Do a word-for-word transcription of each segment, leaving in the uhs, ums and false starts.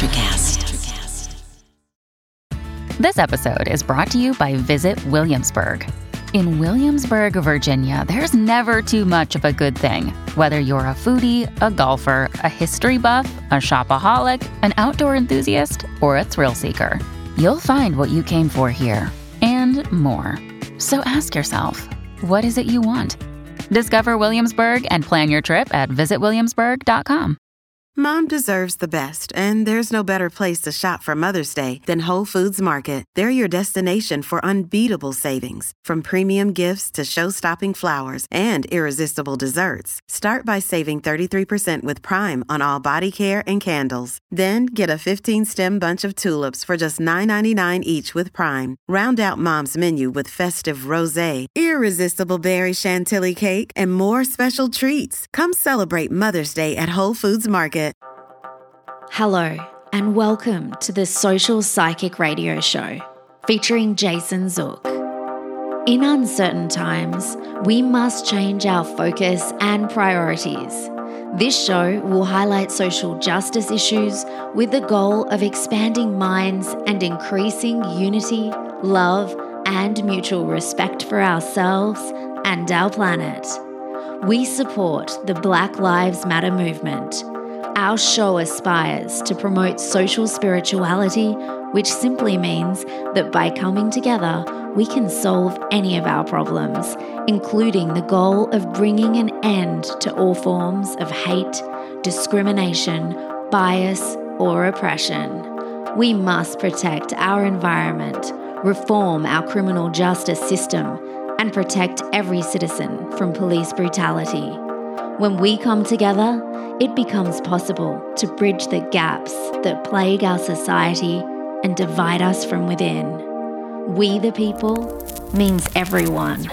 Electricast. This episode is brought to you by Visit Williamsburg. In Williamsburg, Virginia, there's never too much of a good thing. Whether you're a foodie, a golfer, a history buff, a shopaholic, an outdoor enthusiast, or a thrill seeker, you'll find what you came for here and more. So ask yourself, what is it you want? Discover Williamsburg and plan your trip at visit williamsburg dot com. Mom deserves the best, and there's no better place to shop for Mother's Day than Whole Foods Market. They're your destination for unbeatable savings, from premium gifts to show-stopping flowers and irresistible desserts. Start by saving thirty-three percent with Prime on all body care and candles. Then get a fifteen-stem bunch of tulips for just nine ninety-nine each with Prime. Round out Mom's menu with festive rosé, irresistible berry chantilly cake, and more special treats. Come celebrate Mother's Day at Whole Foods Market. Hello, and welcome to the Social Psychic Radio Show, featuring Jason Zook. In uncertain times, we must change our focus and priorities. This show will highlight social justice issues with the goal of expanding minds and increasing unity, love, and mutual respect for ourselves and our planet. We support the Black Lives Matter movement. Our show aspires to promote social spirituality, which simply means that by coming together, we can solve any of our problems, including the goal of bringing an end to all forms of hate, discrimination, bias, or oppression. We must protect our environment, reform our criminal justice system, and protect every citizen from police brutality. When we come together, it becomes possible to bridge the gaps that plague our society and divide us from within. We the people means everyone.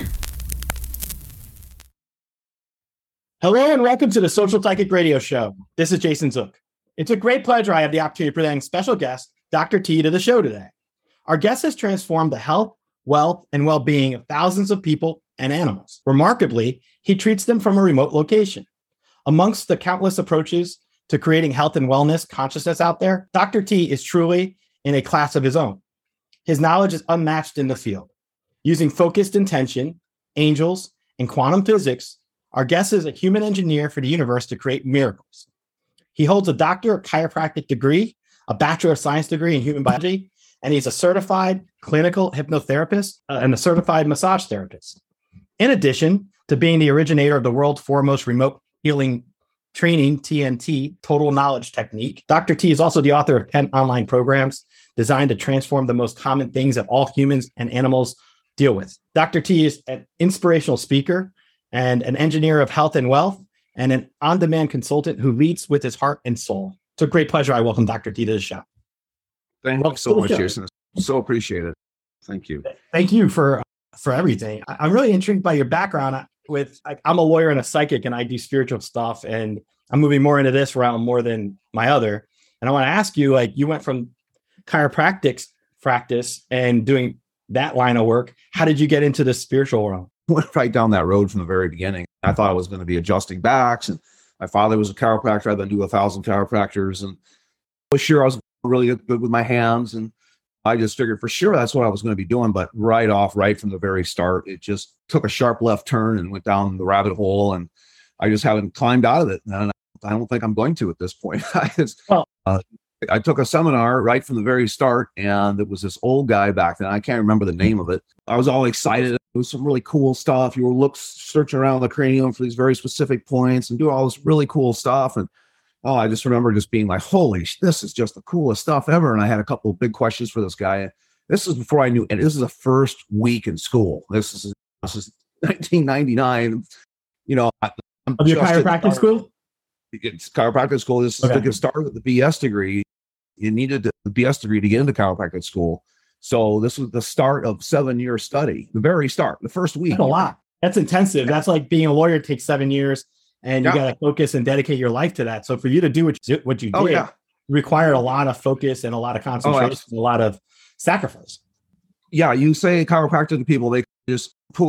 Hello and welcome to the Social Psychic Radio Show. This is Jason Zook. It's a great pleasure I have the opportunity of presenting special guest, Doctor T, to the show today. Our guest has transformed the health, wealth, and well-being of thousands of people and animals. Remarkably, he treats them from a remote location. Amongst the countless approaches to creating health and wellness consciousness out there, Doctor T is truly in a class of his own. His knowledge is unmatched in the field. Using focused intention, angels, and quantum physics, our guest is a human engineer for the universe to create miracles. He holds a Doctor of Chiropractic degree, a Bachelor of Science degree in human biology, and he's a certified clinical hypnotherapist uh, and a certified massage therapist. In addition to being the originator of the world's foremost remote healing training, T N T, Total Knowledge Technique, Doctor T is also the author of ten online programs designed to transform the most common things that all humans and animals deal with. Doctor T is an inspirational speaker and an engineer of health and wealth and an on-demand consultant who leads with his heart and soul. It's a great pleasure. I welcome Doctor T to the show. Thank you so much, Jason. So appreciate it. Thank you. Thank you for for everything. I'm really intrigued by your background. With I'm a lawyer and a psychic, and I do spiritual stuff, and I'm moving more into this realm more than my other. And I want to ask you, like, you went from chiropractic practice and doing that line of work. How did you get into the spiritual realm? Went right down that road from the very beginning. I thought I was going to be adjusting backs, and my father was a chiropractor. I've been to a thousand chiropractors, and I was sure I was really good with my hands, and I just figured for sure that's what I was going to be doing. But right off, right from the very start, it just took a sharp left turn and went down the rabbit hole. And I just haven't climbed out of it. And I don't think I'm going to at this point. I, just, well, uh, I took a seminar right from the very start, and it was this old guy back then. I can't remember the name of it. I was all excited. It was some really cool stuff. You were look, searching around the cranium for these very specific points and doing all this really cool stuff. And oh, I just remember just being like, holy, this is just the coolest stuff ever. And I had a couple of big questions for this guy. This is before I knew, and this is the first week in school. This is, this is nineteen ninety-nine. You know, I, I'm of your chiropractic school? It's chiropractic school. This is okay. Started with the B S degree. You needed the B S degree to get into chiropractic school. So this was the start of seven year study, the very start, the first week. That's a lot. That's intensive. That's like being a lawyer takes seven years. And you yeah. got to focus and dedicate your life to that. So for you to do what you, what you did, oh, yeah. required a lot of focus and a lot of concentration, oh, and a lot of sacrifice. Yeah, you say chiropractor to people, they just poo it.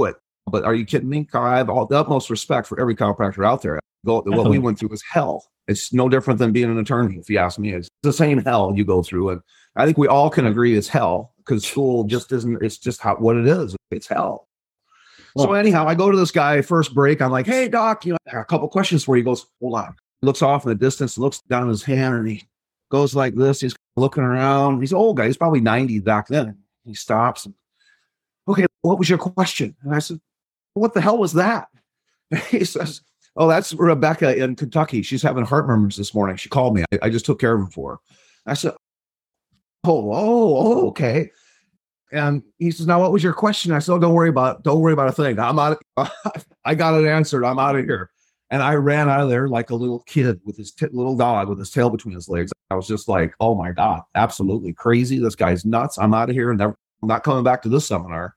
But are you kidding me? I have all the utmost respect for every chiropractor out there. Go, what we went through was hell. It's no different than being an attorney, if you ask me. It's the same hell you go through. And I think we all can agree it's hell, because school just isn't, it's just how, what it is. It's hell. Well, so anyhow, I go to this guy first break. I'm like, hey, doc, you know, I got a couple questions for you. He goes, hold on. He looks off in the distance, looks down his hand, and he goes like this. He's looking around. He's an old guy. He's probably ninety back then. He stops. And, okay, what was your question? And I said, what the hell was that? And he says, oh, that's Rebecca in Kentucky. She's having heart murmurs this morning. She called me. I, I just took care of him for her. I said, oh, oh, oh, okay. And he says, now, what was your question? I said, oh, don't worry about it. Don't worry about a thing. I'm out. I got it answered. I'm out of here. And I ran out of there like a little kid with his t- little dog with his tail between his legs. I was just like, oh my God, absolutely crazy. This guy's nuts. I'm out of here and never, I'm not coming back to this seminar.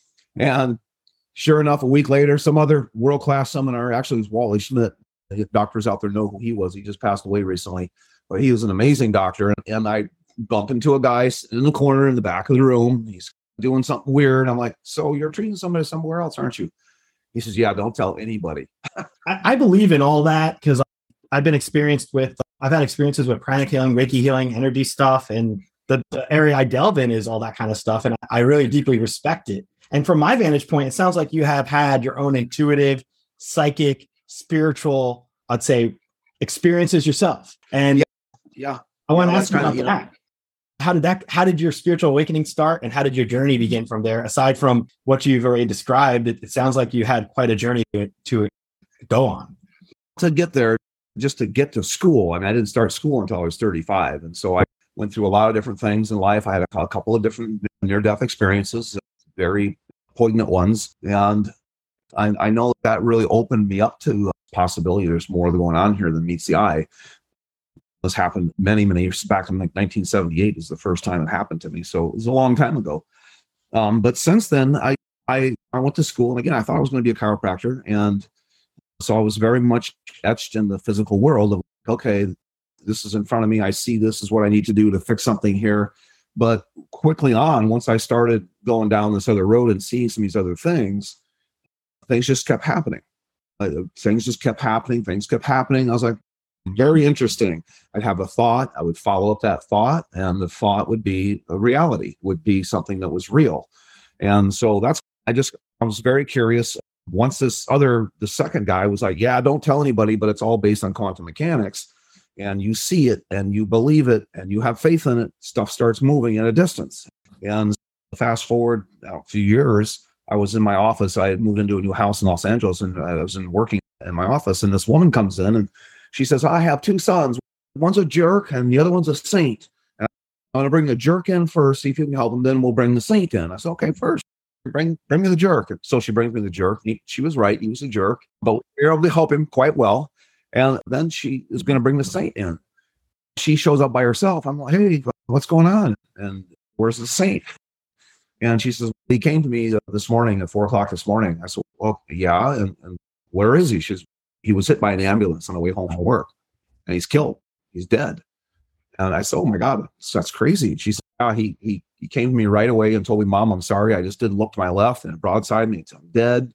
And sure enough, a week later, some other world-class seminar, actually it was Wally Schmidt. The doctors out there know who he was. He just passed away recently, but he was an amazing doctor. And, and I bump into a guy in the corner in the back of the room. He's doing something weird. I'm like, so you're treating somebody somewhere else, aren't you? He says, yeah, don't tell anybody. I, I believe in all that because I've been experienced with, I've had experiences with pranic healing, Reiki healing, energy stuff. And the, the area I delve in is all that kind of stuff. And I really deeply respect it. And from my vantage point, it sounds like you have had your own intuitive, psychic, spiritual, I'd say, experiences yourself. And yeah, yeah. I want to yeah, ask you about of, that. How did that, how did your spiritual awakening start? And how did your journey begin from there? Aside from what you've already described, it, it sounds like you had quite a journey to, to go on. To get there, just to get to school. I mean, I didn't start school until I was thirty-five. And so I went through a lot of different things in life. I had a, a couple of different near-death experiences, very poignant ones. And I, I know that really opened me up to the possibility there's more going on here than meets the eye. This happened many, many years back in like nineteen seventy-eight is the first time it happened to me. So it was a long time ago. Um, but since then, I, I, I went to school. And again, I thought I was going to be a chiropractor. And so I was very much etched in the physical world of, okay, this is in front of me. I see this is what I need to do to fix something here. But quickly on, once I started going down this other road and seeing some of these other things, things just kept happening. Uh, things just kept happening. Things kept happening. I was like, very interesting. I'd have a thought. I would follow up that thought, and the thought would be a reality, would be something that was real. And so that's, I just, I was very curious. Once this other, the second guy was like, yeah, don't tell anybody, but it's all based on quantum mechanics. And you see it and you believe it and you have faith in it, stuff starts moving at a distance. And fast forward a few years, I was in my office. I had moved into a new house in Los Angeles, and I was in working in my office, and this woman comes in and she says, I have two sons. One's a jerk and the other one's a saint. And I'm going to bring the jerk in first, see if you can help him. Then we'll bring the saint in. I said, okay, first bring, bring me the jerk. And so she brings me the jerk. He, she was right. He was a jerk, but we were able to help him quite well. And then she is going to bring the saint in. She shows up by herself. I'm like, hey, what's going on? And where's the saint? And she says, he came to me this morning at four o'clock this morning. I said, well, yeah. And, and where is he? She says, he was hit by an ambulance on the way home from work and he's killed. He's dead. And I said, oh my God, that's crazy. She said, oh, he, he, he came to me right away and told me, Mom, I'm sorry. I just didn't look to my left and it broadside me. I'm dead.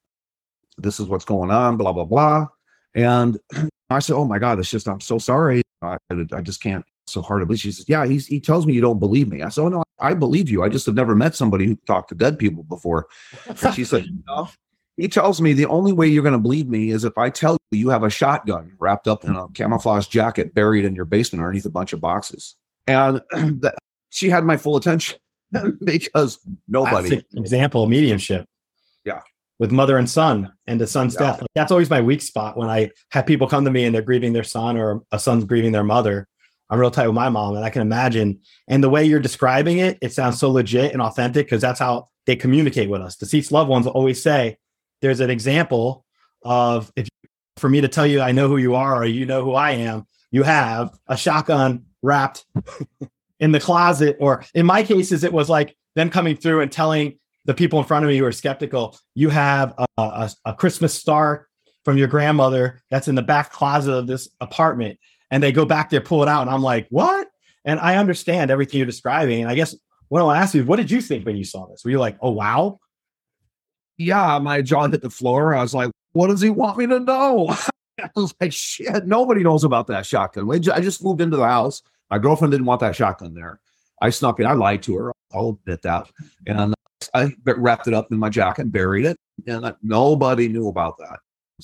This is what's going on, blah, blah, blah. And I said, oh my God, it's just, I'm so sorry. I, I just can't, so hard to believe. She says, yeah, he's, he tells me you don't believe me. I said, oh no, I believe you. I just have never met somebody who talked to dead people before. And she said, no. He tells me the only way you're going to believe me is if I tell you you have a shotgun wrapped up in a camouflage jacket buried in your basement underneath a bunch of boxes. And that, she had my full attention because nobody. Classic example of mediumship. Yeah. With mother and son and the son's yeah. death. That's always my weak spot when I have people come to me and they're grieving their son or a son's grieving their mother. I'm real tight with my mom, and I can imagine. And the way you're describing it, it sounds so legit and authentic because that's how they communicate with us. Deceased loved ones will always say, there's an example of if for me to tell you I know who you are or you know who I am, you have a shotgun wrapped in the closet. Or in my cases, it was like them coming through and telling the people in front of me who are skeptical, you have a, a, a Christmas star from your grandmother that's in the back closet of this apartment. And they go back there, pull it out. And I'm like, what? And I understand everything you're describing. And I guess what I'll ask you is, what did you think when you saw this? Were you like, oh, wow? yeah, my jaw hit the floor. I was like, what does he want me to know? I was like, shit, nobody knows about that shotgun. We ju- I just moved into the house. My girlfriend didn't want that shotgun there. I snuck it. I lied to her. I'll admit that. And I wrapped it up in my jacket and buried it. And I- nobody knew about that.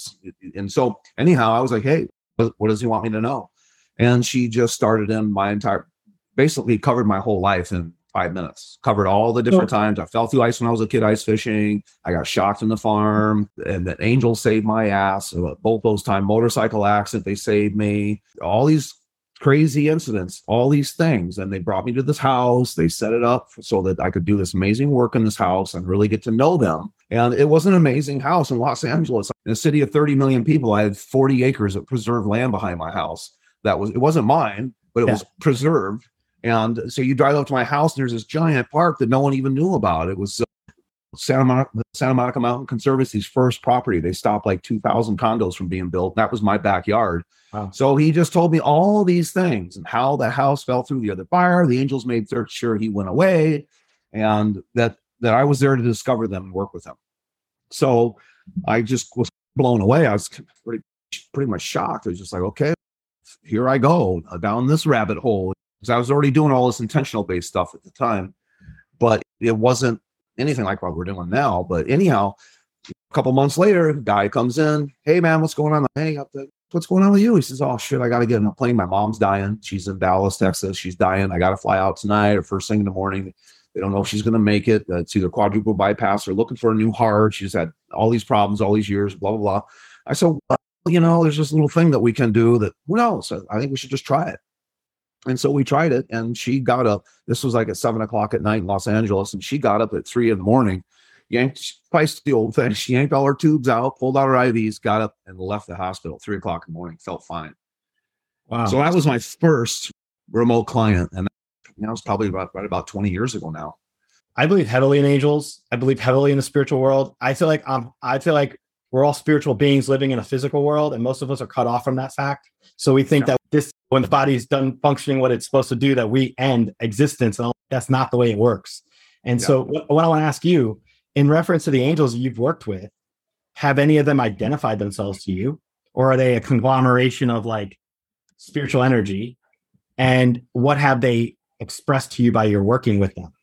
And so anyhow, I was like, hey, what, what does he want me to know? And she just started in my entire, basically covered my whole life in five minutes, covered all the different times. I fell through ice when I was a kid, ice fishing. I got shocked in the farm, and that angel saved my ass. Both those times, motorcycle accident, they saved me. All these crazy incidents, all these things. And they brought me to this house. They set it up so that I could do this amazing work in this house and really get to know them. And it was an amazing house in Los Angeles. In a city of thirty million people, I had forty acres of preserved land behind my house. That was, it wasn't mine, but it yeah. was preserved. And so you drive up to my house, and there's this giant park that no one even knew about. It was uh, Santa Monica, Santa Monica Mountain Conservancy's first property. They stopped like two thousand condos from being built. That was my backyard. Wow. So he just told me all these things and how the house fell through the other fire. The angels made sure he went away, and that, that I was there to discover them and work with them. So I just was blown away. I was pretty, pretty much shocked. I was just like, okay, here I go down this rabbit hole. Because I was already doing all this intentional based stuff at the time, but it wasn't anything like what we're doing now. But anyhow, a couple months later, a guy comes in. Hey, man, what's going on? Hey, what's going on with you? He says, oh, shit, I got to get on a plane. My mom's dying. She's in Dallas, Texas. She's dying. I got to fly out tonight or first thing in the morning. They don't know if she's going to make it. Uh, it's either quadruple bypass or looking for a new heart. She's had all these problems all these years, blah, blah, blah. I said, well, you know, there's this little thing that we can do that, who knows? I think we should just try it. And so we tried it, and she got up. This was like at seven o'clock at night in Los Angeles, and she got up at three in the morning, yanked, spiced the old thing. She yanked all her tubes out, pulled out her I Vs, got up, and left the hospital. Three o'clock in the morning, felt fine. Wow! So that was my first remote client, and that was probably about right about twenty years ago now. I believe heavily in angels. I believe heavily in the spiritual world. I feel like um, I feel like we're all spiritual beings living in a physical world, and most of us are cut off from that fact. So we think yeah. that this, when the body's done functioning what it's supposed to do, that we end existence. And that's not the way it works. And yeah. so what, what I want to ask you, in reference to the angels you've worked with, have any of them identified themselves to you? Or are they a conglomeration of like spiritual energy? And what have they expressed to you by your working with them?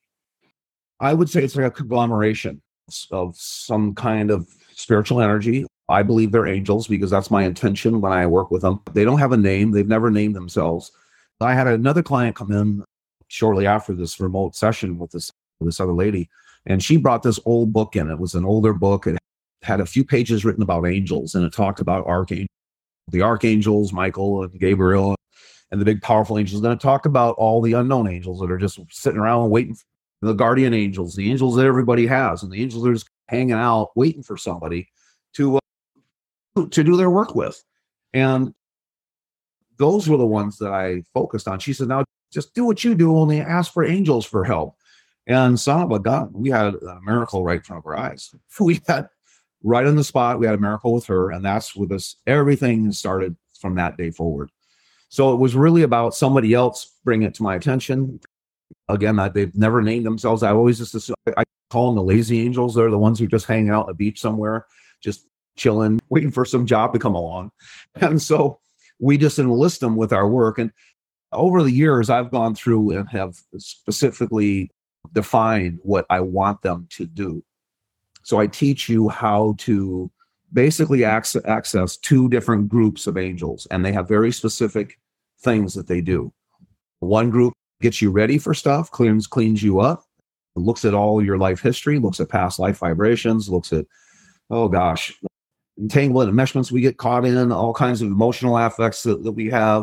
I would say it's like a conglomeration of some kind of spiritual energy. I believe they're angels because that's my intention when I work with them. They don't have a name. They've never named themselves. I had another client come in shortly after this remote session with this, this other lady, and she brought this old book in. It was an older book. It had a few pages written about angels, and it talked about archangels, the archangels, Michael and Gabriel, and the big powerful angels. Then it talked about all the unknown angels that are just sitting around waiting for the guardian angels, the angels that everybody has, and the angels that are just hanging out waiting for somebody to uh, to do their work with. And those were the ones that I focused on. She said, now just do what you do, only ask for angels for help. And son of a gun, we had a miracle right in front of our eyes. We had right on the spot, we had a miracle with her, and that's with us. Everything started from that day forward. So it was really about somebody else bringing it to my attention. Again, I, they've never named themselves. I always just assume, I call them the lazy angels. They're the ones who just hang out on the beach somewhere, just chilling, waiting for some job to come along. And so we just enlist them with our work. And over the years, I've gone through and have specifically defined what I want them to do. So I teach you how to basically access, access two different groups of angels, and they have very specific things that they do. One group gets you ready for stuff, cleans, cleans you up, looks at all your life history, looks at past life vibrations, looks at, oh gosh, entanglement, enmeshments we get caught in, all kinds of emotional affects that, that we have.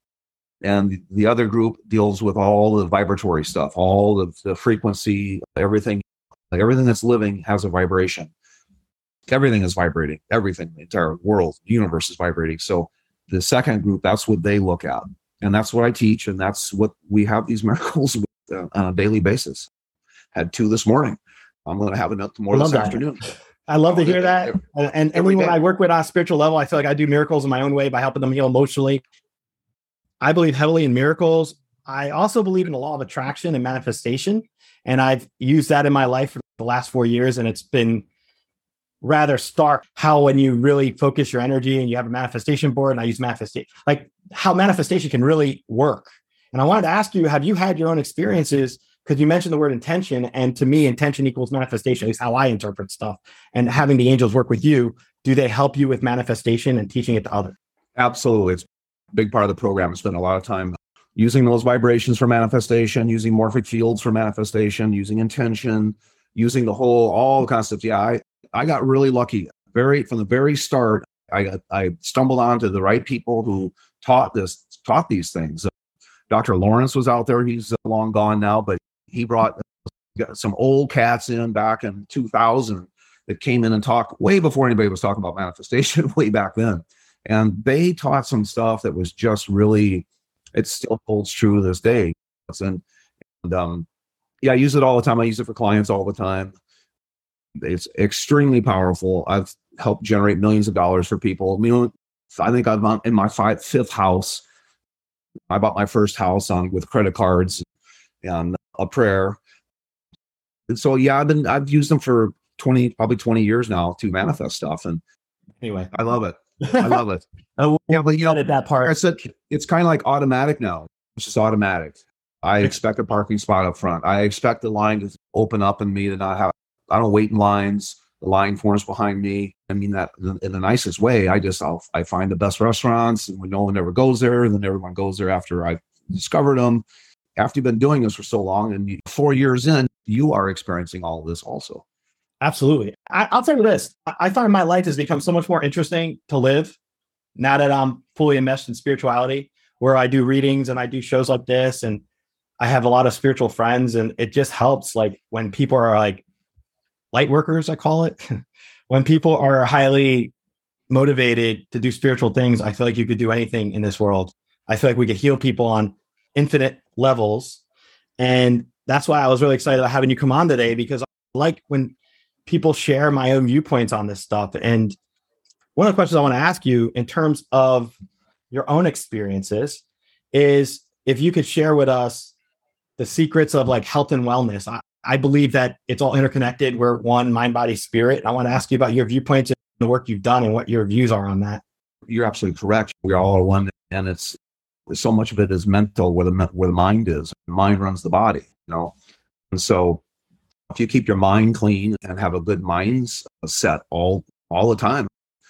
And the other group deals with all the vibratory stuff, all the, the frequency, everything, like everything that's living has a vibration. Everything is vibrating. Everything, the entire world, the universe is vibrating. So the second group, that's what they look at. And that's what I teach. And that's what we have these miracles with, uh, on a daily basis. Had two this morning. I'm going to have enough more this that. afternoon. I love to hear that. And, and anyone I work with on a spiritual level, I feel like I do miracles in my own way by helping them heal emotionally. I believe heavily in miracles. I also believe in the law of attraction and manifestation. And I've used that in my life for the last four years. And it's been rather stark how when you really focus your energy and you have a manifestation board, and I use manifestation, like how manifestation can really work. And I wanted to ask you, have you had your own experiences? Because you mentioned the word intention, and to me, intention equals manifestation, at least how I interpret stuff. And having the angels work with you, do they help you with manifestation and teaching it to others? Absolutely. It's a big part of the program. I spend a lot of time using those vibrations for manifestation, using morphic fields for manifestation, using intention, using the whole, all the concepts. Yeah, I, I got really lucky. Very from the very start, I got, I stumbled onto the right people who taught this, taught these things. Doctor Lawrence was out there. He's long gone now, but he brought some old cats in back in two thousand that came in and talked way before anybody was talking about manifestation way back then. And they taught some stuff that was just really, it still holds true to this day. And, and um, yeah, I use it all the time. I use it for clients all the time. It's extremely powerful. I've helped generate millions of dollars for people. You know, I think I'm on, in my five, fifth house. I bought my first house on with credit cards and a prayer. And so, yeah, I've been, I've used them for twenty, probably twenty years now to manifest stuff. And anyway, I love it. I love it. Yeah, but you know, that part. I said it's kind of like automatic now. It's just automatic. I expect a parking spot up front. I expect the line to open up and me to not have, I don't wait in lines. The line forms behind me. I mean that in the nicest way. I just, I'll, I find the best restaurants, and when no one ever goes there, and then everyone goes there after I've discovered them. After you've been doing this for so long, and you, four years in, you are experiencing all of this also. Absolutely. I, I'll tell you this. I, I find my life has become so much more interesting to live now that I'm fully enmeshed in spirituality, where I do readings and I do shows like this, and I have a lot of spiritual friends, and it just helps. Like when people are like light workers, I call it, when people are highly motivated to do spiritual things, I feel like you could do anything in this world. I feel like we could heal people on infinite levels. And that's why I was really excited about having you come on today, because I like when people share my own viewpoints on this stuff. And one of the questions I want to ask you in terms of your own experiences is if you could share with us the secrets of like health and wellness. I, I believe that it's all interconnected. We're one mind, body, spirit. I want to ask you about your viewpoints and the work you've done and what your views are on that. You're absolutely correct. We're all one, and it's so much of it is mental, where the where the mind is. The mind runs the body, you know. And so, if you keep your mind clean and have a good mindset all all the time,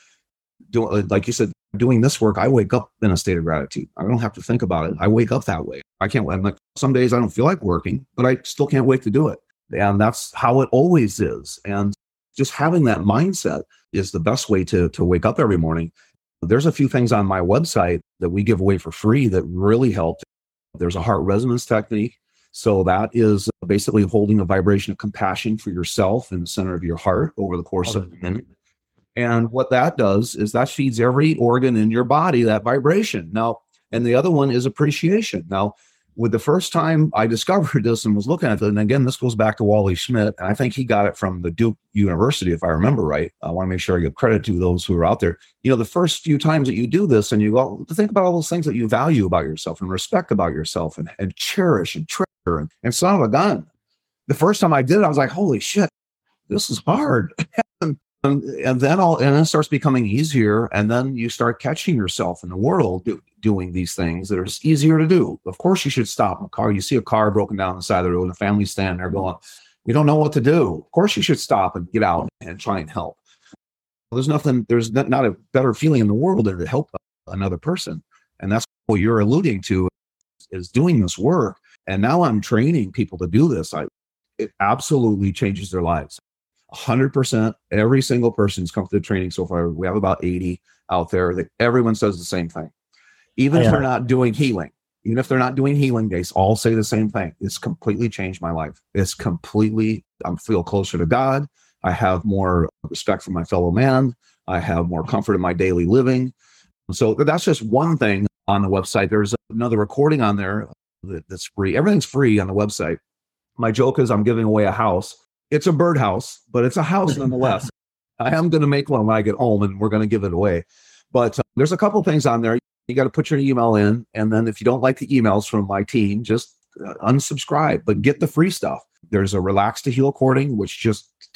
do, like you said, doing this work, I wake up in a state of gratitude. I don't have to think about it. I wake up that way. I can't. I'm like, some days I don't feel like working, but I still can't wait to do it. And that's how it always is. And just having that mindset is the best way to to wake up every morning. There's a few things on my website that we give away for free that really help. There's a heart resonance technique. So that is basically holding a vibration of compassion for yourself in the center of your heart over the course of a minute. And what that does is that feeds every organ in your body that vibration. Now, and the other one is appreciation. Now, with the first time I discovered this and was looking at it, and again, this goes back to Wally Schmidt, and I think he got it from the Duke University, if I remember right. I want to make sure I give credit to those who are out there. You know, the first few times that you do this and you go, think about all those things that you value about yourself and respect about yourself and, and cherish and treasure and, and son of a gun. The first time I did it, I was like, holy shit, this is hard. and, and then all, and then it starts becoming easier. And then you start catching yourself in the world do, doing these things that are just easier to do. Of course, you should stop a car. You see a car broken down on the side of the road and a family standing there going, we don't know what to do. Of course, you should stop and get out and try and help. There's nothing, there's not a better feeling in the world than to help another person. And that's what you're alluding to, is doing this work. And now I'm training people to do this. I, it absolutely changes their lives. one hundred percent. Every single person who's come to the training so far, we have about eighty out there, that everyone says the same thing. Even yeah. if they're not doing healing, even if they're not doing healing, they all say the same thing. It's completely changed my life. It's completely, I feel closer to God. I have more respect for my fellow man. I have more comfort in my daily living. So that's just one thing on the website. There's another recording on there that's free. Everything's free on the website. My joke is I'm giving away a house. It's a birdhouse, but it's a house nonetheless. I am going to make one when I get home, and we're going to give it away. But uh, there's a couple things on there. You got to put your email in. And then if you don't like the emails from my team, just uh, unsubscribe, but get the free stuff. There's a Relax to Heal recording, which just tells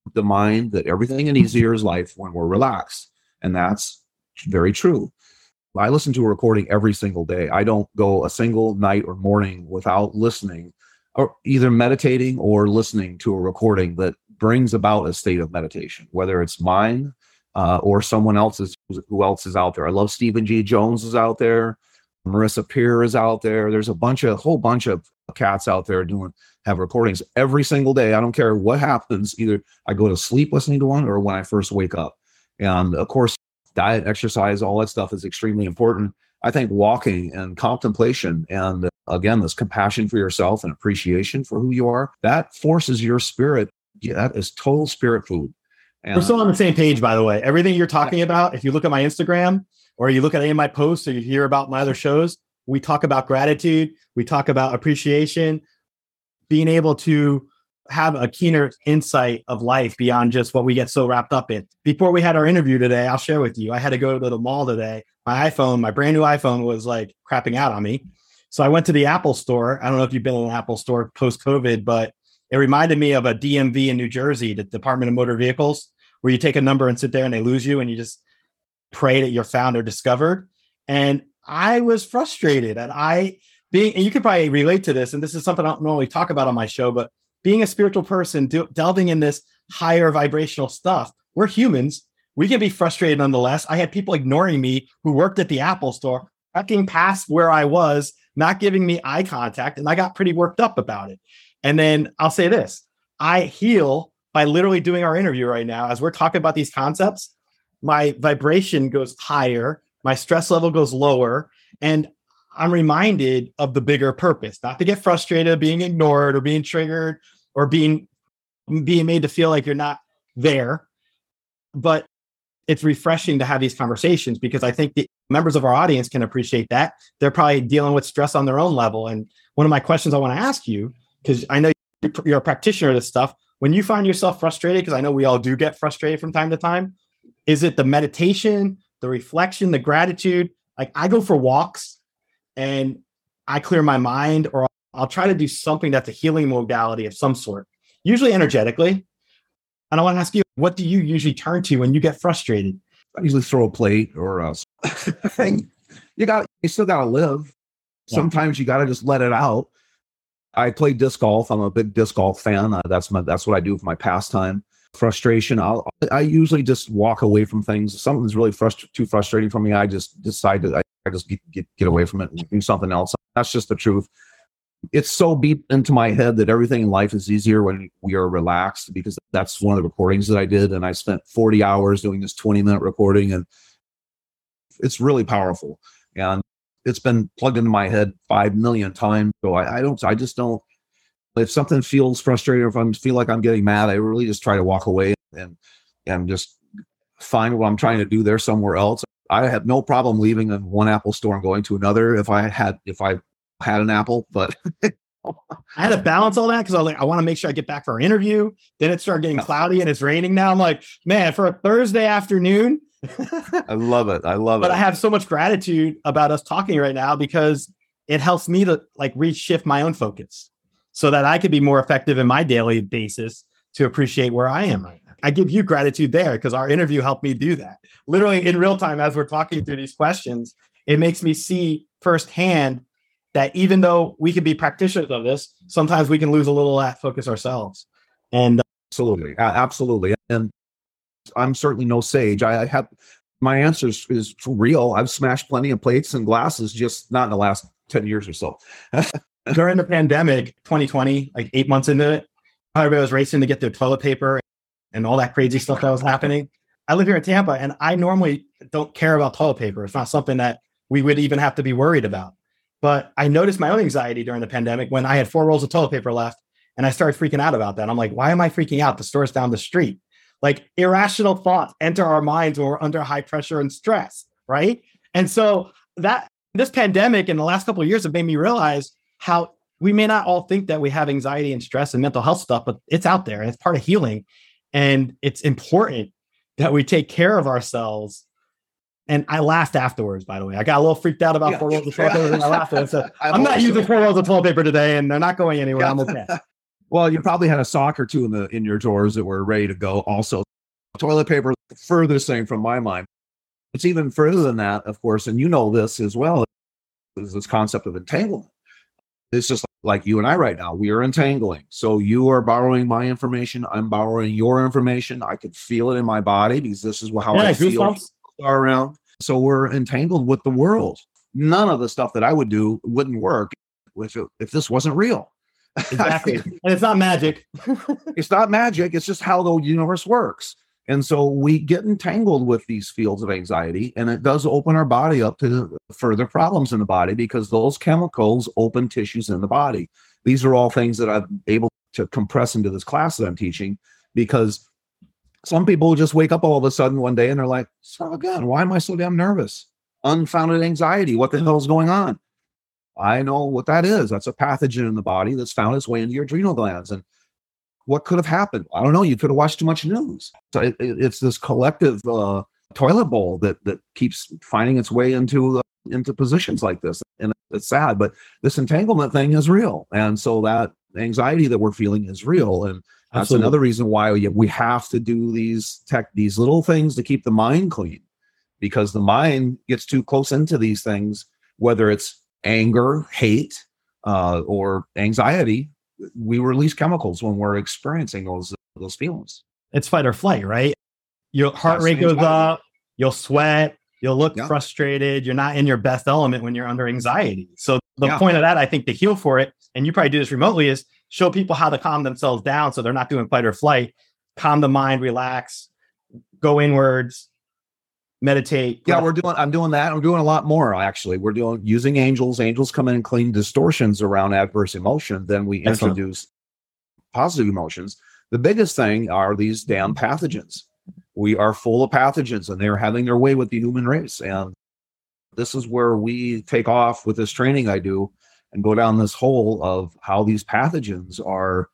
the mind that everything in easier is life when we're relaxed. And that's very true. I listen to a recording every single day. I don't go a single night or morning without listening, or either meditating or listening to a recording that brings about a state of meditation, whether it's mine uh, or someone else's, who else is out there. I love Stephen G. Jones is out there. Marissa Peer is out there. There's a bunch of, a whole bunch of cats out there doing, have recordings every single day. I don't care what happens. Either I go to sleep listening to one or when I first wake up. And of course, diet, exercise, all that stuff is extremely important. I think walking and contemplation and, again, this compassion for yourself and appreciation for who you are, that forces your spirit. Yeah, that is total spirit food. And we're still on the same page, by the way. Everything you're talking about, if you look at my Instagram or you look at any of my posts or you hear about my other shows, we talk about gratitude. We talk about appreciation, being able to have a keener insight of life beyond just what we get so wrapped up in. Before we had our interview today, I'll share with you, I had to go to the mall today. My iPhone, my brand new iPhone was like crapping out on me. So I went to the Apple store. I don't know if you've been in an Apple store post-COVID, but it reminded me of a D M V in New Jersey, the Department of Motor Vehicles, where you take a number and sit there and they lose you and you just pray that you're found or discovered. And I was frustrated. And I, being, and you could probably relate to this, and this is something I don't normally talk about on my show, but being a spiritual person, do, delving in this higher vibrational stuff, we're humans. We can be frustrated nonetheless. I had people ignoring me who worked at the Apple store, walking past where I was, not giving me eye contact, and I got pretty worked up about it. And then I'll say this, I heal by literally doing our interview right now. As we're talking about these concepts, my vibration goes higher, my stress level goes lower, and I'm reminded of the bigger purpose, not to get frustrated, being ignored or being triggered or being, being made to feel like you're not there. But it's refreshing to have these conversations because I think the members of our audience can appreciate that. They're probably dealing with stress on their own level. And one of my questions I want to ask you, because I know you're a practitioner of this stuff, when you find yourself frustrated, because I know we all do get frustrated from time to time, is it the meditation, the reflection, the gratitude? Like I go for walks and I clear my mind, or I'll try to do something that's a healing modality of some sort, usually energetically. And I want to ask you, what do you usually turn to when you get frustrated? I usually throw a plate or a thing. You got, you still got to live. Yeah. Sometimes you got to just let it out. I play disc golf. I'm a big disc golf fan. Uh, that's my, that's what I do for my pastime. Frustration. I'll, I usually just walk away from things. If something's really frust- too frustrating for me, I just decide to, I, I just get, get, get away from it and do something else. That's just the truth. It's so deep into my head that everything in life is easier when we are relaxed, because that's one of the recordings that I did. And I spent forty hours doing this twenty minute recording, and it's really powerful. And it's been plugged into my head five million times. So I, I don't, I just don't, if something feels frustrating, or if I feel like I'm getting mad, I really just try to walk away and, and just find what I'm trying to do there somewhere else. I have no problem leaving in one Apple store and going to another if I had, if I had an Apple, but I had to balance all that because I was like, I want to make sure I get back for our interview. Then it started getting cloudy and it's raining now. I'm like, man, for a Thursday afternoon. I love it. I love but it. But I have so much gratitude about us talking right now because it helps me to like reshift my own focus so that I could be more effective in my daily basis to appreciate where I am right now. I give you gratitude there because our interview helped me do that. Literally in real time, as we're talking through these questions, it makes me see firsthand that even though we can be practitioners of this, sometimes we can lose a little of that focus ourselves. And uh, absolutely, absolutely. And I'm certainly no sage. I, I have my answer is, is for real. I've smashed plenty of plates and glasses, just not in the last ten years or so. During the pandemic, twenty twenty, like eight months into it, everybody was racing to get their toilet paper and all that crazy stuff that was happening. I live here in Tampa, and I normally don't care about toilet paper. It's not something that we would even have to be worried about. But I noticed my own anxiety during the pandemic when I had four rolls of toilet paper left and I started freaking out about that. I'm like, why am I freaking out? The store's down the street. Like irrational thoughts enter our minds when we're under high pressure and stress, right? And so that this pandemic in the last couple of years have made me realize how we may not all think that we have anxiety and stress and mental health stuff, but it's out there and it's part of healing. And it's important that we take care of ourselves. And I laughed afterwards, by the way. I got a little freaked out about yeah. four rolls of toilet paper and I laughed. And said, I'm not using four rolls of toilet paper today and they're not going anywhere. Yeah. I'm okay. Well, you probably had a sock or two in the in your drawers that were ready to go. Also, toilet paper, the furthest thing from my mind. It's even further than that, of course, and you know this as well, is this concept of entanglement. It's just like you and I right now. We are entangling. So you are borrowing my information. I'm borrowing your information. I could feel it in my body because this is how Yeah, I feel goosebumps. are around. So we're entangled with the world. None of the stuff that I would do wouldn't work if, it, if this wasn't real. Exactly. And it's not magic. It's not magic. It's just how the universe works. And so we get entangled with these fields of anxiety, and it does open our body up to further problems in the body because those chemicals open tissues in the body. These are all things that I'm able to compress into this class that I'm teaching, because some people just wake up all of a sudden one day and they're like, son of a gun, why am I so damn nervous? Unfounded anxiety. What the hell is going on? I know what that is. That's a pathogen in the body that's found its way into your adrenal glands. And what could have happened? I don't know. You could have watched too much news. So it, it, it's this collective uh, toilet bowl that that keeps finding its way into uh, into positions like this, and it's sad. But this entanglement thing is real, and so that anxiety that we're feeling is real, and that's Absolutely. another reason why we, we have to do these tech these little things to keep the mind clean, because the mind gets too close into these things, whether it's anger, hate, uh, or anxiety. We release chemicals when we're experiencing those those feelings. It's fight or flight, right? Your heart That's rate goes anxiety. up, you'll sweat, you'll look Yeah. frustrated, you're not in your best element when you're under anxiety. So the Yeah. point of that, I think, to heal for it, and you probably do this remotely, is show people how to calm themselves down so they're not doing fight or flight. Calm the mind, relax, go inwards, meditate. Yeah, breath. we're doing. I'm doing that. I'm doing a lot more actually. We're doing using angels. Angels come in and clean distortions around adverse emotion. Then we Excellent. introduce positive emotions. The biggest thing are these damn pathogens. We are full of pathogens, and they're having their way with the human race. And this is where we take off with this training I do, and go down this hole of how these pathogens are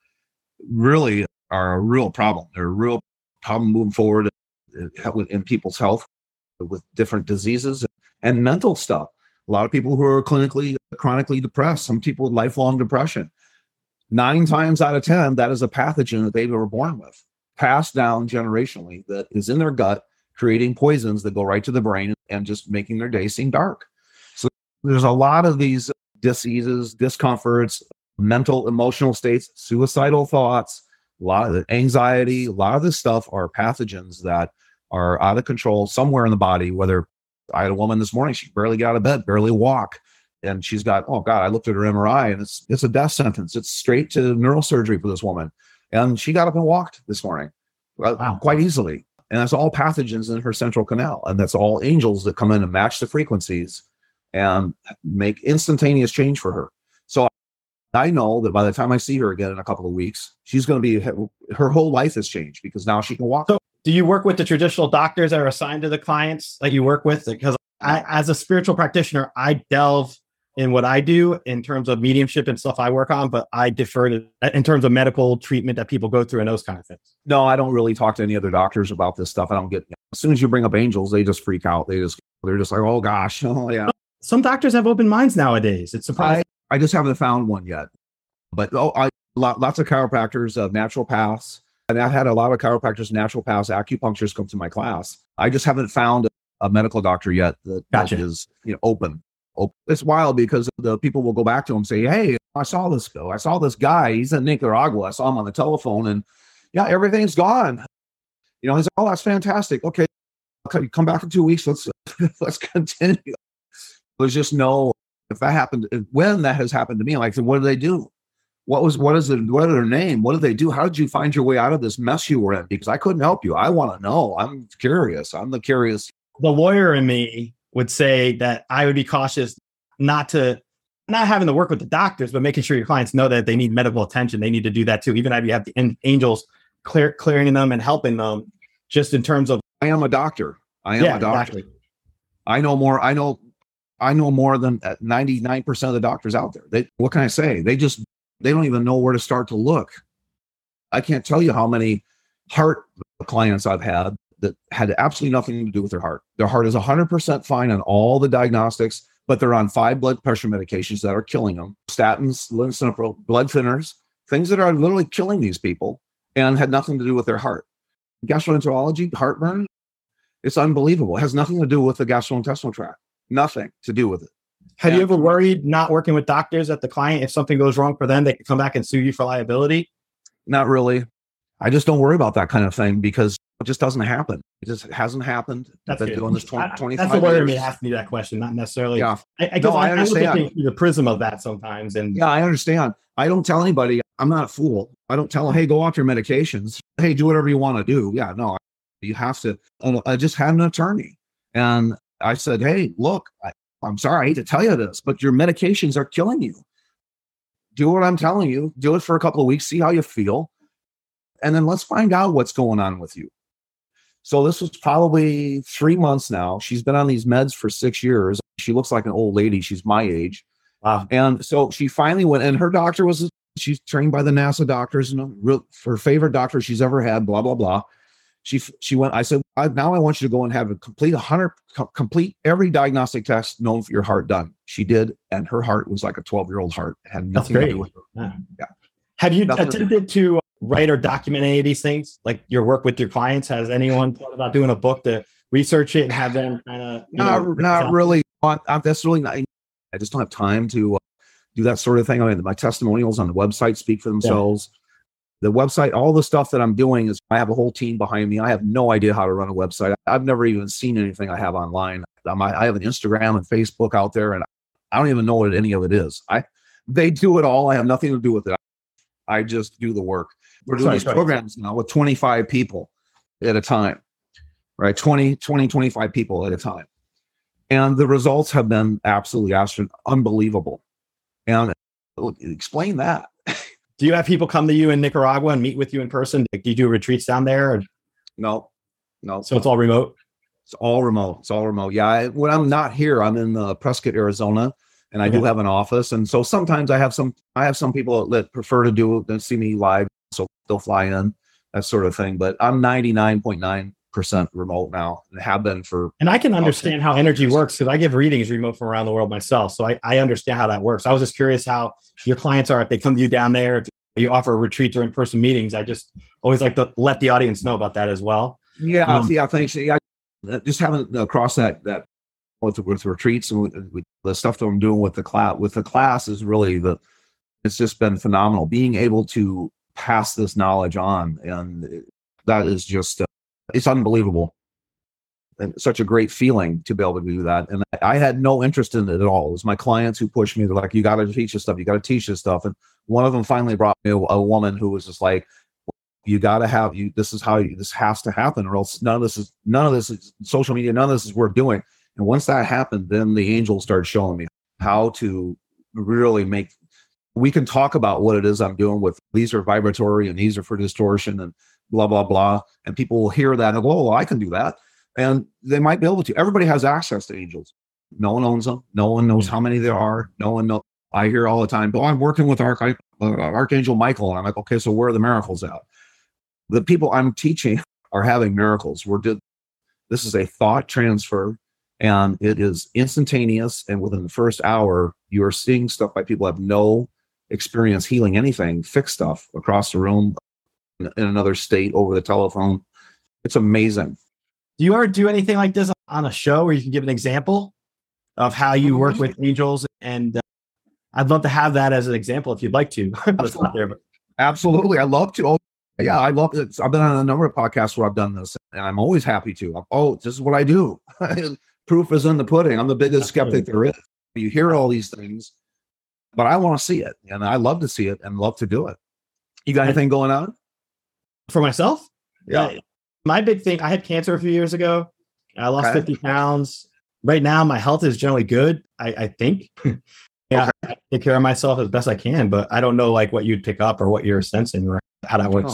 really are a real problem. They're a real problem moving forward in, in people's health, with different diseases and mental stuff. A lot of people who are clinically, chronically depressed, some people with lifelong depression. Nine times out of ten, that is a pathogen that they were born with, passed down generationally, that is in their gut, creating poisons that go right to the brain and just making their day seem dark. So there's a lot of these diseases, discomforts, mental, emotional states, suicidal thoughts, a lot of the anxiety, a lot of this stuff are pathogens that are out of control somewhere in the body. Whether I had a woman this morning, she barely got out of bed, barely walk. And she's got, oh God, I looked at her M R I and it's it's a death sentence. It's straight to neurosurgery for this woman. And she got up and walked this morning uh, Wow. quite easily. And that's all pathogens in her central canal. And that's all angels that come in and match the frequencies and make instantaneous change for her. So I know that by the time I see her again in a couple of weeks, she's going to be, her whole life has changed because now she can walk. So do you work with the traditional doctors that are assigned to the clients that you work with? Because I, as a spiritual practitioner, I delve in what I do in terms of mediumship and stuff I work on, but I defer to in terms of medical treatment that people go through and those kind of things. No, I don't really talk to any other doctors about this stuff. I don't get, as soon as you bring up angels, they just freak out. They just, they're just like, oh gosh, oh yeah. Some doctors have open minds nowadays. It's surprising. I, I just haven't found one yet. But oh, I lot, lots of chiropractors, uh, naturopaths, and I've had a lot of chiropractors, naturopaths, acupuncturists come to my class. I just haven't found a medical doctor yet that, Gotcha. that is, you know, open. open. It's wild because the people will go back to him and say, "Hey, I saw this go. I saw this guy. He's in Nicaragua. I saw him on the telephone, and yeah, everything's gone." You know, he's like, "Oh, that's fantastic. Okay, okay, come back in two weeks. Let's let's continue." There's just no. If that happened, when that has happened to me, I'm like, what do they do? What was, what is it? What is their name? What did they do? How did you find your way out of this mess you were in? Because I couldn't help you. I want to know. I'm curious. I'm the curious. The lawyer in me would say that I would be cautious not to, not having to work with the doctors, but making sure your clients know that they need medical attention. They need to do that too. Even if you have the an- angels clear, clearing them and helping them, just in terms of. I am a doctor. I am Yeah, a doctor. exactly. I know more. I know, I know more than ninety-nine percent of the doctors out there. They, what can I say? They just, they don't even know where to start to look. I can't tell you how many heart clients I've had that had absolutely nothing to do with their heart. Their heart is one hundred percent fine on all the diagnostics, but they're on five blood pressure medications that are killing them. Statins, lisinopril, blood thinners, things that are literally killing these people and had nothing to do with their heart. Gastroenterology, heartburn, it's unbelievable. It has nothing to do with the gastrointestinal tract. Nothing to do with it. Have and, you ever worried not working with doctors that the client, if something goes wrong for them, they can come back and sue you for liability? Not really. I just don't worry about that kind of thing because it just doesn't happen. It just hasn't happened. That's I've been good. doing this twenty, twenty-five That's the lawyer years. me asking you that question, not necessarily. Yeah. I, I guess No, I I, I look at understand. things through the prism of that sometimes. And Yeah, I understand. I don't tell anybody. I'm not a fool. I don't tell them, hey, go off your medications. Hey, do whatever you want to do. Yeah, no, you have to. I just had an attorney and I said, hey, look, I, I'm sorry, I hate to tell you this, but your medications are killing you. Do what I'm telling you. Do it for a couple of weeks. See how you feel. And then let's find out what's going on with you. So this was probably three months now. She's been on these meds for six years. She looks like an old lady. She's my age. wow. And so she finally went, and her doctor was, she's trained by the NASA doctors, and real, her favorite doctor she's ever had, blah, blah, blah. She she went, I said, I, now I want you to go and have a complete one hundred, complete every diagnostic test known for your heart done. She did. And her heart was like a twelve-year-old heart. It had That's nothing to great. do with her. Yeah. Yeah. Have you Nothing- attempted to write or document any of these things? Like your work with your clients? Has anyone thought about doing a book to research it and have them kind of, Not, not really. Uh, That's really not, I just don't have time to uh, do that sort of thing. I mean, my testimonials on the website speak for themselves. Yeah. The website, all the stuff that I'm doing is I have a whole team behind me. I have no idea how to run a website. I've never even seen anything I have online. I'm, I have an Instagram and Facebook out there, and I don't even know what any of it is. I They do it all. I have nothing to do with it. I just do the work. We're doing Sorry, these sorry. programs now with twenty-five people at a time, right? twenty, twenty, twenty-five people at a time. And the results have been absolutely astron- unbelievable. And explain that. Do you have people come to you in Nicaragua and meet with you in person? Do you do retreats down there? Or, No, no. so it's all remote? It's all remote. It's all remote. Yeah. I, when I'm not here, I'm in uh, Prescott, Arizona, and I Okay. do have an office. And so sometimes I have some, I have some people that prefer to do than see me live. So they'll fly in, that sort of thing. But I'm ninety-nine point nine percent remote now and have been for. And I can understand how energy works because I give readings remote from around the world myself. So I, I understand how that works. I was just curious how your clients are, if they come to you down there, if you offer retreats or in-person meetings. I just always like to let the audience know about that as well. Yeah. Um, yeah. Thanks. Yeah, just haven't uh, crossed that, that with, with retreats and with, with the stuff that I'm doing with the class, with the class is really the, it's just been phenomenal being able to pass this knowledge on. And that is just, uh, it's unbelievable. And such a great feeling to be able to do that. And I had no interest in it at all. It was my clients who pushed me. They're like, you got to teach this stuff. You got to teach this stuff. And one of them finally brought me a, a woman who was just like, you got to have you. This is how you, this has to happen, or else none of this is none of this is social media. None of this is worth doing. And once that happened, then the angels started showing me how to really make. We can talk about what it is I'm doing with these are vibratory and these are for distortion and blah blah blah. And people will hear that and go, "Oh, well, I can do that," and they might be able to. Everybody has access to angels. No one owns them. No one knows how many there are. No one knows. I hear all the time, "Oh, I'm working with Arch- uh, Archangel Michael," and I'm like, "Okay, so where are the miracles at?" The people I'm teaching are having miracles. We're did this is a thought transfer, and it is instantaneous. And within the first hour, you are seeing stuff by people who have no experience healing anything, fix stuff across the room, in, in another state, over the telephone. It's amazing. Do you ever do anything like this on a show where you can give an example of how you work with angels? And uh, I'd love to have that as an example if you'd like to. It's not there, but Absolutely. I love to. Oh, yeah, I love it. I've been on a number of podcasts where I've done this, and I'm always happy to. I'm, oh, this is what I do. Proof is in the pudding. I'm the biggest skeptic there is. You hear all these things, but I want to see it, and I love to see it and love to do it. You got anything going on? for myself, Yeah. uh, my big thing, I had cancer a few years ago. I lost Okay. fifty pounds. Right now, my health is generally good. I, I think. Yeah, I take care of myself as best I can, but I don't know like what you'd pick up or what you're sensing or how that works Oh.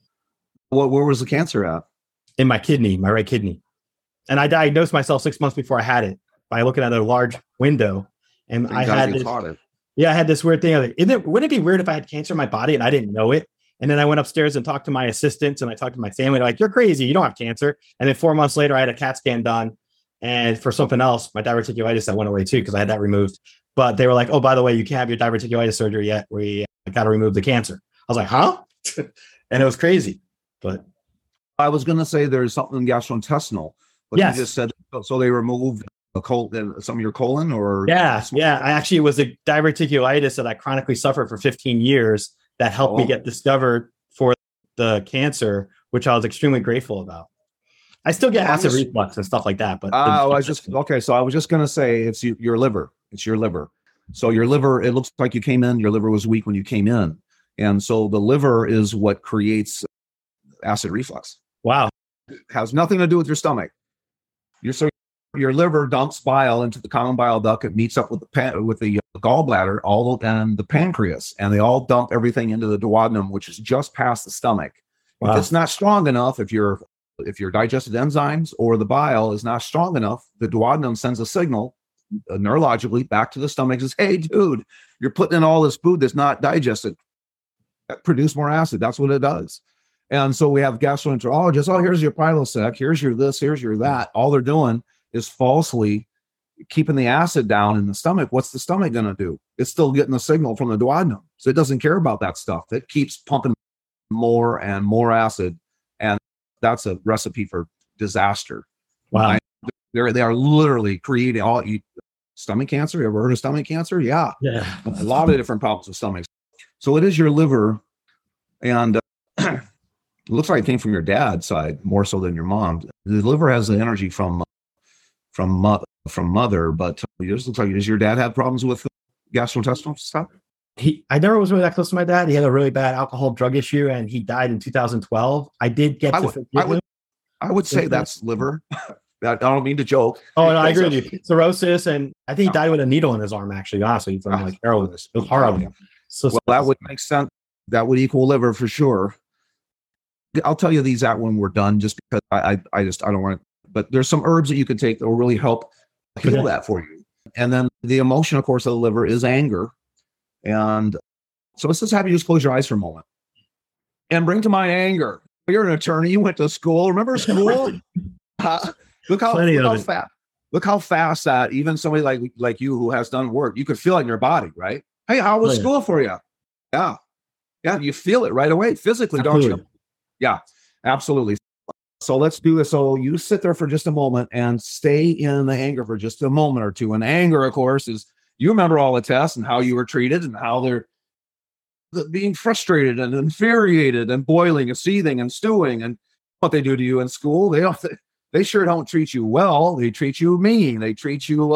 What, where was the cancer at? in my kidney, my right kidney. And I diagnosed myself six months before I had it by looking at a large window. And I You guys had get this, caught it. yeah, I had this weird thing. Of, isn't it, wouldn't it be weird if I had cancer in my body and I didn't know it? And then I went upstairs and talked to my assistants and I talked to my family. They're like, you're crazy. You don't have cancer. And then four months later, I had a CAT scan done. And for something else, my diverticulitis, that went away too, because I had that removed. But they were like, oh, by the way, you can't have your diverticulitis surgery yet. We got to remove the cancer. I was like, huh? And it was crazy. But I was going to say there's something gastrointestinal, but yes. you just said, so they removed a colon, some of your colon or? Yeah. Yeah. I actually, it was a diverticulitis that I chronically suffered for fifteen years that helped oh. me get discovered for the cancer, which I was extremely grateful about. I still get acid just, reflux and stuff like that, but uh, I was just, okay. So I was just going to say it's you, your liver. It's your liver. So your liver, it looks like you came in, your liver was weak when you came in. And so the liver is what creates acid reflux. Wow. It has nothing to do with your stomach. Your, so your liver dumps bile into the common bile duct. It meets up with the pan, with the gallbladder all and the pancreas, and they all dump everything into the duodenum, which is just past the stomach. Wow. If it's not strong enough, if your if your digested enzymes or the bile is not strong enough, the duodenum sends a signal uh, neurologically back to the stomach. Says, "Hey, dude, you're putting in all this food that's not digested. Produce more acid." That's what it does. And so we have gastroenterologists. Oh, here's your Prilosec. Here's your this. Here's your that. All they're doing is falsely keeping the acid down in the stomach. What's the stomach going to do? It's still getting the signal from the duodenum. So it doesn't care about that stuff. It keeps pumping more and more acid. And that's a recipe for disaster. Wow. I, they're, they are literally creating all you, stomach cancer. You ever heard of stomach cancer? Yeah. Yeah. A lot of different problems with stomachs. So it is your liver. And uh, it looks like it came from your dad's side more so than your mom. The liver has the energy from from mother, from mother, but yours looks like, does your dad have problems with gastrointestinal stuff? He, I never was really that close to my dad. He had a really bad alcohol drug issue, and he died in two thousand twelve. I did get I to would, forgive I would, him. I would say that's liver. I don't mean to joke. Oh, no, I agree with you. Cirrhosis, and I think he died with a needle in his arm, actually, honestly, from like heroin. It was horrible. So, well, that would make sense. That would equal liver for sure. I'll tell you these out when we're done, just because I, I, I just, I don't want to, but there's some herbs that you can take that will really help heal okay. that for you. And then the emotion, of course, of the liver is anger. And so let's just have you just close your eyes for a moment and bring to mind anger. You're an attorney. You went to school. Remember school? uh, look how, look how fast, look how fast that even somebody like, like you who has done work, you could feel it in your body, right? Hey, how was oh, yeah. school for you? Yeah. Yeah. You feel it right away physically, Absolutely. Don't you? Yeah, absolutely. So let's do this. So you sit there for just a moment and stay in the anger for just a moment or two. And anger, of course, is you remember all the tests and how you were treated and how they're being frustrated and infuriated and boiling and seething and stewing and what they do to you in school. They don't. They sure don't treat you well. They treat you mean. They treat you.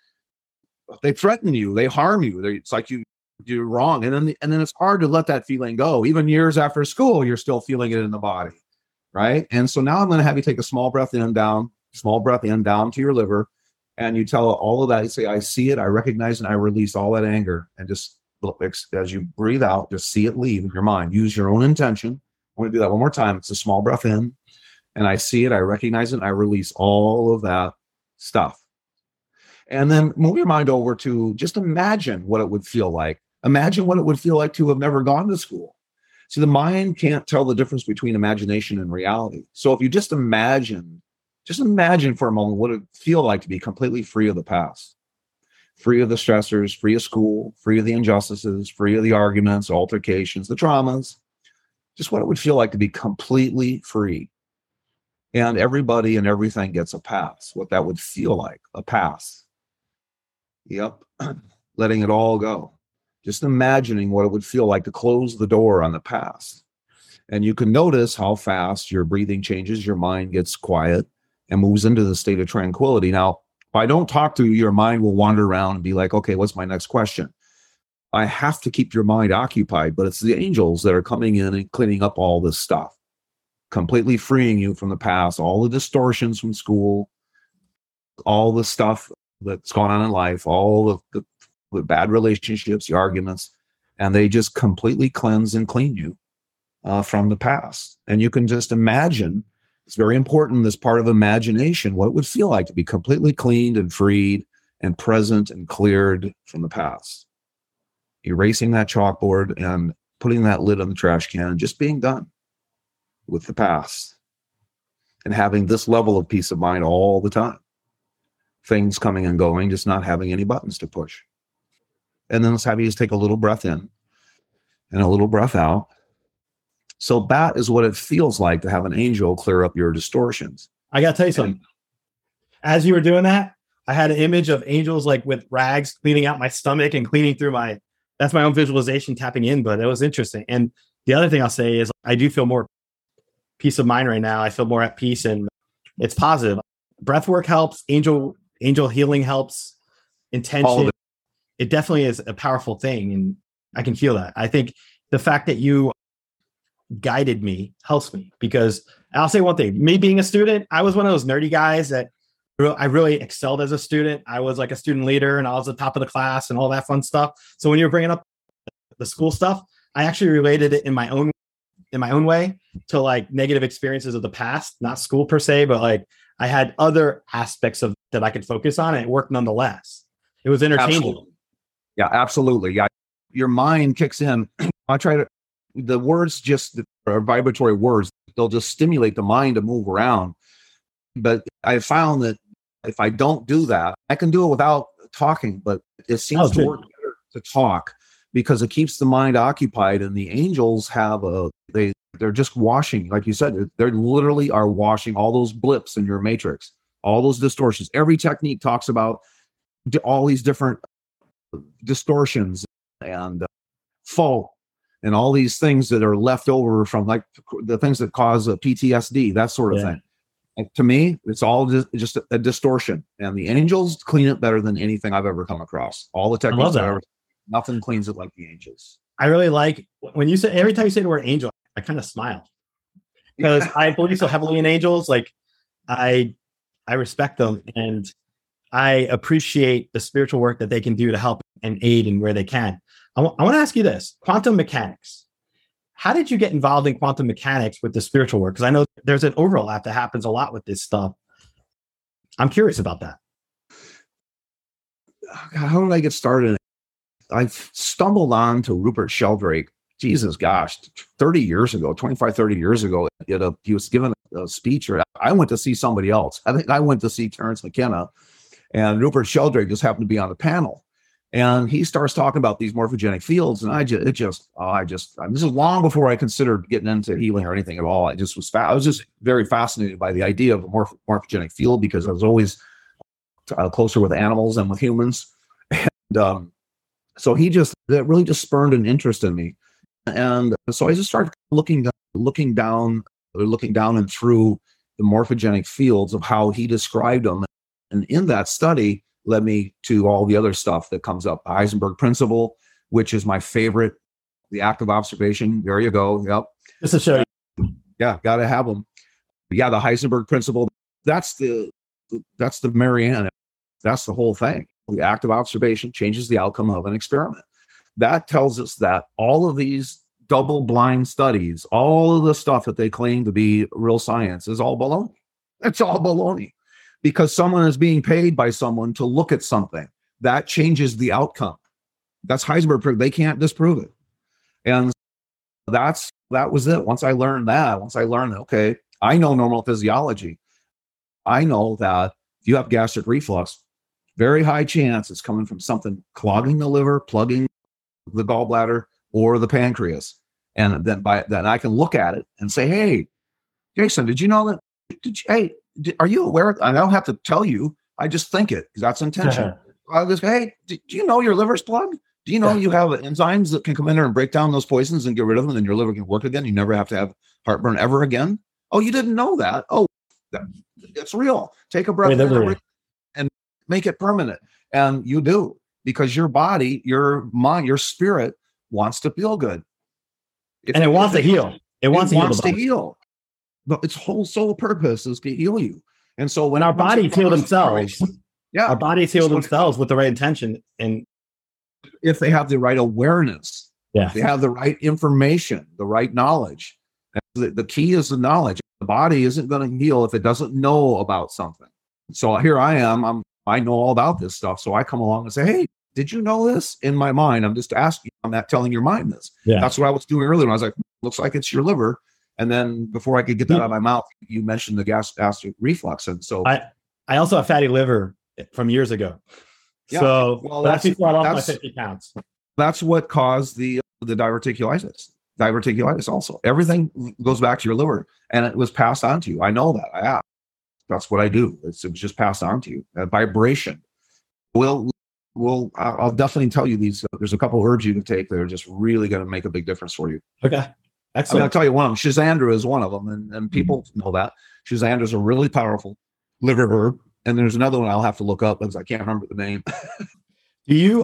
They threaten you. They harm you. They, it's like you. You're wrong. And then, the, and then it's hard to let that feeling go. Even years after school, you're still feeling it in the body. Right. And so now I'm going to have you take a small breath in, down, small breath in, down to your liver. And you tell all of that. You say, I see it. I recognize and I release all that anger. And just as you breathe out, just see it leave your mind. Use your own intention. I'm going to do that one more time. It's a small breath in. And I see it. I recognize it. And I release all of that stuff. And then move your mind over to just imagine what it would feel like. Imagine what it would feel like to have never gone to school. See, the mind can't tell the difference between imagination and reality. So if you just imagine, just imagine for a moment what it would feel like to be completely free of the past, free of the stressors, free of school, free of the injustices, free of the arguments, altercations, the traumas, just what it would feel like to be completely free. And everybody and everything gets a pass, what that would feel like, a pass. Yep, letting it all go. Just imagining what it would feel like to close the door on the past. And you can notice how fast your breathing changes, your mind gets quiet and moves into the state of tranquility. Now, if I don't talk to you, your mind will wander around and be like, okay, what's my next question? I have to keep your mind occupied, but it's the angels that are coming in and cleaning up all this stuff, completely freeing you from the past, all the distortions from school, all the stuff that's gone on in life, all of the with bad relationships, the arguments, and they just completely cleanse and clean you uh, from the past. And you can just imagine, it's very important, this part of imagination, what it would feel like to be completely cleaned and freed and present and cleared from the past. Erasing that chalkboard and putting that lid on the trash can and just being done with the past and having this level of peace of mind all the time. Things coming and going, just not having any buttons to push. And then let's have you just take a little breath in and a little breath out. So that is what it feels like to have an angel clear up your distortions. I got to tell you something. As you were doing that, I had an image of angels like with rags cleaning out my stomach and cleaning through my, that's my own visualization tapping in, but it was interesting. And the other thing I'll say is I do feel more peace of mind right now. I feel more at peace and it's positive. Breath work helps. Angel, angel healing helps. Intention. It. it definitely is a powerful thing. And I can feel that. I think the fact that you guided me helps me because I'll say one thing, me being a student, I was one of those nerdy guys that I really excelled as a student. I was like a student leader and I was at the top of the class and all that fun stuff. So when you were bringing up the school stuff, I actually related it in my own, in my own way to like negative experiences of the past, not school per se, but like I had other aspects of that I could focus on and it worked nonetheless. It was entertaining. Absolutely. Yeah, absolutely. Yeah. Your mind kicks in. I try to, the words just are vibratory words. They'll just stimulate the mind to move around. But I found that if I don't do that, I can do it without talking, but it seems oh, to work better to talk because it keeps the mind occupied. And the angels have a, they, they're just washing, like you said, they literally are washing all those blips in your matrix, all those distortions. Every technique talks about all these different distortions and uh, fault and all these things that are left over from like the things that cause a P T S D, that sort of yeah. thing. And to me, it's all just, just a, a distortion. And the angels clean it better than anything I've ever come across. All the techniques, I've ever, nothing cleans it like the angels. I really like when you say, every time you say the word angel, I kind of smile because I believe so heavily in angels. Like I, I respect them and I appreciate the spiritual work that they can do to help and aid in where they can. I, w- I want to ask you this, quantum mechanics. How did you get involved in quantum mechanics with the spiritual work? Because I know there's an overlap that happens a lot with this stuff. I'm curious about that. How did I get started? I stumbled on to Rupert Sheldrake, Jesus, gosh, thirty years ago, twenty-five, thirty years ago. At a, he was given a, a speech, or I went to see somebody else. I think I went to see Terence McKenna, and Rupert Sheldrake just happened to be on the panel. And he starts talking about these morphogenic fields. And I just, it just, oh, I just, I mean, this is long before I considered getting into healing or anything at all. I just was, fa- I was just very fascinated by the idea of a morph- morphogenic field because I was always uh, closer with animals than with humans. And um, so he just, that really just spurned an interest in me. And so I just started looking, looking down, looking down and through the morphogenic fields of how he described them. And in that study, led me to all the other stuff that comes up. The Heisenberg principle, which is my favorite. The active observation. There you go. Yep. Just to show you. Yeah, got to have them. Yeah, the Heisenberg principle. That's the that's the Marianne. That's the whole thing. The active observation changes the outcome of an experiment. That tells us that all of these double-blind studies, all of the stuff that they claim to be real science, is all baloney. It's all baloney. Because someone is being paid by someone to look at something that changes the outcome. That's Heisenberg. They can't disprove it. And that's, that was it. Once I learned that, once I learned, okay, I know normal physiology. I know that if you have gastric reflux, very high chance it's coming from something clogging the liver, plugging the gallbladder or the pancreas. And then by then I can look at it and say, hey, Jason, did you know that? Did you, hey, are you aware? I don't have to tell you. I just think it because that's intention. I'll just go, hey, do you know your liver's plugged? Do you know you have enzymes that can come in there and break down those poisons and get rid of them and your liver can work again? You never have to have heartburn ever again. Oh, you didn't know that? Oh, that, that's real. Take a breath Wait, in and make it permanent. And you do because your body, your mind, your spirit wants to feel good. If and it, it wants to heal. It wants, it to, wants heal to heal. But its whole sole purpose is to heal you. And so when our bodies heal themselves, yeah, our bodies heal themselves with the right intention. And if they have the right awareness, yeah, if they have the right information, the right knowledge. The, the key is the knowledge. The body isn't going to heal if it doesn't know about something. So here I am. I'm I know all about this stuff. So I come along and say, hey, did you know this? In my mind, I'm just asking. I'm not telling your mind this. Yeah. That's what I was doing earlier. When I was like, looks like it's your liver. And then before I could get that out of my mouth, you mentioned the gas gastric reflux. And so I, I also have fatty liver from years ago. Yeah. So well, that's, that's, before I lost that's, my fifty pounds. That's what caused the, the diverticulitis. diverticulitis also. Everything goes back to your liver, and it was passed on to you. I know that. I have. That's what I do. It's, it's just passed on to you. Uh, vibration. Will will I'll definitely tell you these. Uh, there's a couple herbs you can take that are just really going to make a big difference for you. Okay, excellent. I mean, I'll tell you one of them. Schisandra is one of them, and, and people mm-hmm. know that. Schisandra is a really powerful liver herb. And there's another one I'll have to look up because I can't remember the name. Do you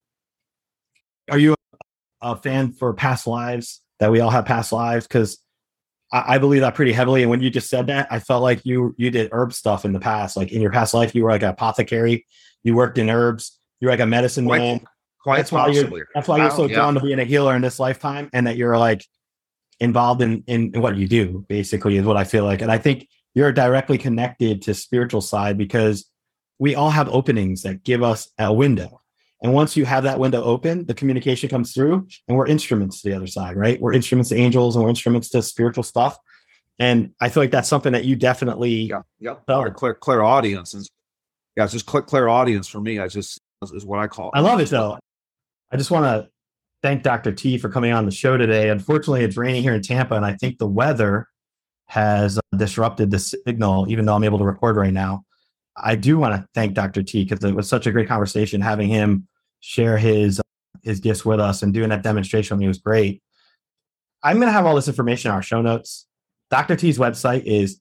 are you a fan for past lives? That we all have past lives? Because I, I believe that pretty heavily. And when you just said that, I felt like you you did herb stuff in the past. Like in your past life, you were like an apothecary. You worked in herbs. You're like a medicine quite, man. Quite that's why possibly. you're that's why you're so yeah. drawn to being a healer in this lifetime, and that you're like involved in, in in what you do. Basically, is what I feel like. And I think you're directly connected to spiritual side because we all have openings that give us a window. And once you have that window open, the communication comes through and we're instruments to the other side, right? We're instruments to angels and we're instruments to spiritual stuff. And I feel like that's something that you definitely yeah, yeah. felt. Clear, clear audience. And yeah, it's just clear, clear audience for me. I just is what I call it. I love it though. I just want to thank Doctor T for coming on the show today. Unfortunately, it's raining here in Tampa, and I think the weather has disrupted the signal, even though I'm able to record right now. I do want to thank Doctor T because it was such a great conversation having him share his his gifts with us and doing that demonstration with me was great. I'm going to have all this information in our show notes. Doctor T's website is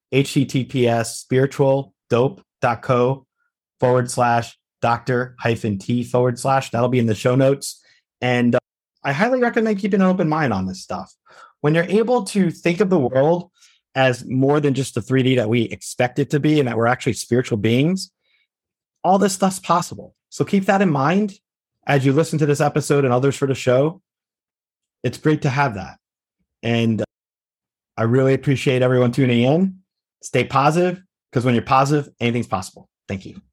https spiritualdope.co forward slash doctor hyphen T forward slash. That'll be in the show notes. And uh, I highly recommend keeping an open mind on this stuff. When you're able to think of the world as more than just the three D that we expect it to be, and that we're actually spiritual beings, all this stuff's possible. So keep that in mind as you listen to this episode and others for the show. It's great to have that. And I really appreciate everyone tuning in. Stay positive, because when you're positive, anything's possible. Thank you.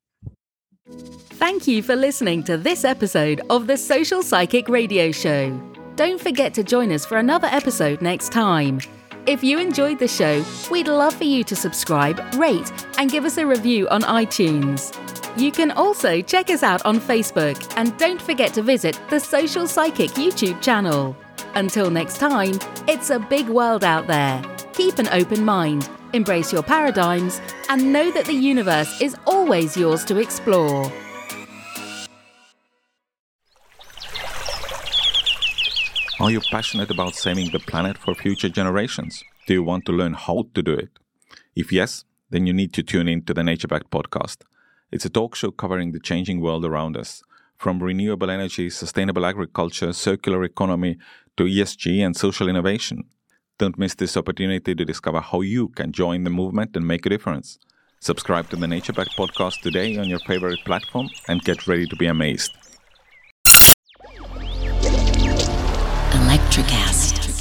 Thank you for listening to this episode of the Social Psychic Radio Show. Don't forget to join us for another episode next time. If you enjoyed the show, we'd love for you to subscribe, rate, and give us a review on iTunes. You can also check us out on Facebook, and don't forget to visit the Social Psychic YouTube channel. Until next time, it's a big world out there. Keep an open mind, embrace your paradigms, and know that the universe is always yours to explore. Are you passionate about saving the planet for future generations? Do you want to learn how to do it? If yes, then you need to tune in to the Nature Backed podcast. It's a talk show covering the changing world around us, from renewable energy, sustainable agriculture, circular economy, to E S G and social innovation. Don't miss this opportunity to discover how you can join the movement and make a difference. Subscribe to the Nature Backed podcast today on your favorite platform and get ready to be amazed. Electricast.